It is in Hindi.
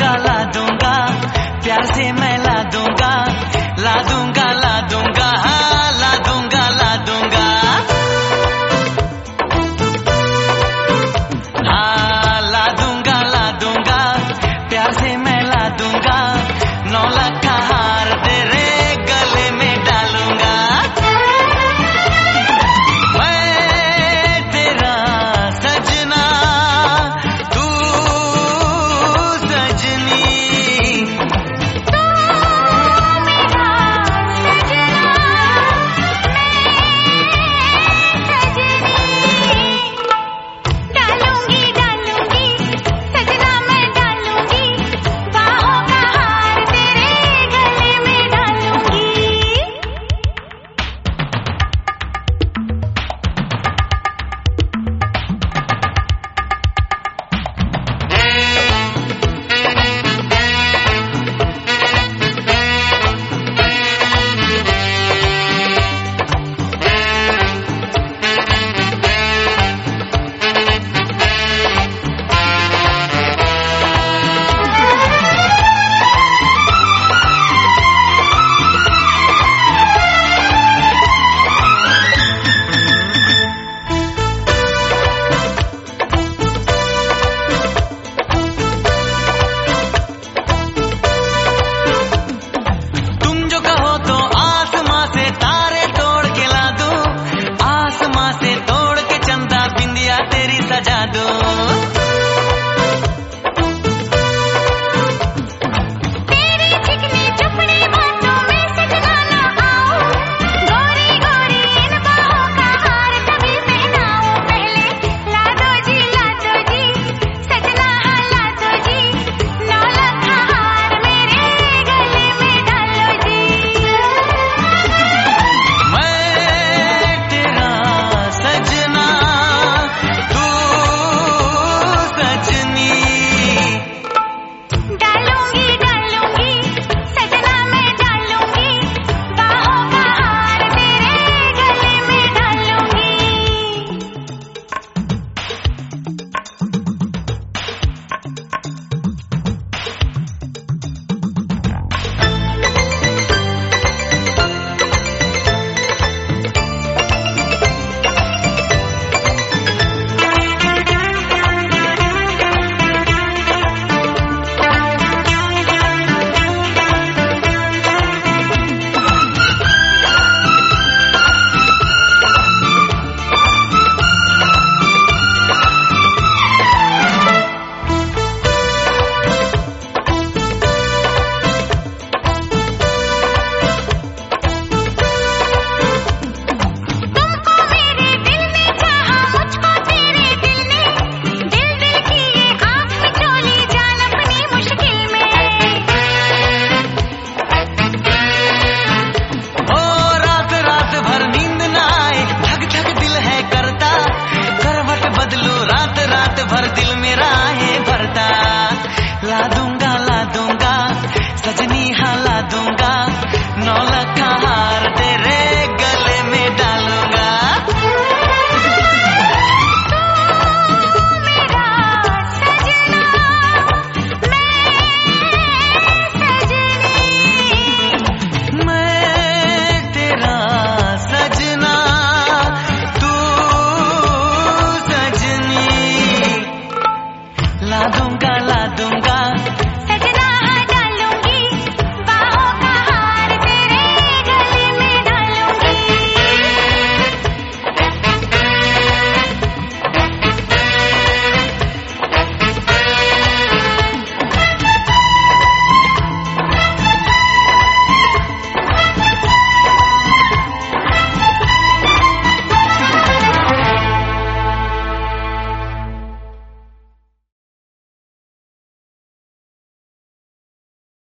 ला दूंगा, प्यार से मैं ला दूंगा, ला दूंगा, ला दूंगा, हाँ ला दूंगा, ला दूंगा, हाँ ला दूंगा, ला दूंगा, प्यार से मैं ला दूंगा, 9 लाख का हार तेरे गले में डालूंगा। मैं तेरा सजना, तू सजनी, तू मेरा सजना, मैं सजनी। डालूंगी डालूंगी सजना मैं डालूंगी, बाहों का हार तेरे गले में डालूंगी। तुम जो कहो तो आसमां से तारे तोड़ के ला दूं, आसमां से तोड़ के चंदा बिंदिया तेरी सजा दूं। तेरी चिकनी चुपड़ी बातों में सजना ना आऊं, गोरी गोरी इन बाहों का हार तभी पहनाऊं। पहले ला दो जी सजना, हाँ ला दो जी, 9 लाख का हार मेरे गले में डालो जी। मैं तेरा सजना, तू सजनी, डालूंगी डालूंगी सजना मैं डालूंगी, बाहों का हार तेरे गले में डालूंगी। तुमको मेरे दिल ने चाहा, मुझको तेरे दिल ने, दिल दिल की ये आँख मिचोली जान अपनी मुश्किल में। ओ रात रात भर नींद ना आए, धक धक दिल है करता, करवट बदलू रात रात भर दिल मेरा है भरता। ला दूंगा सजनी, हाँ ला दूंगा, 9 लाख का हार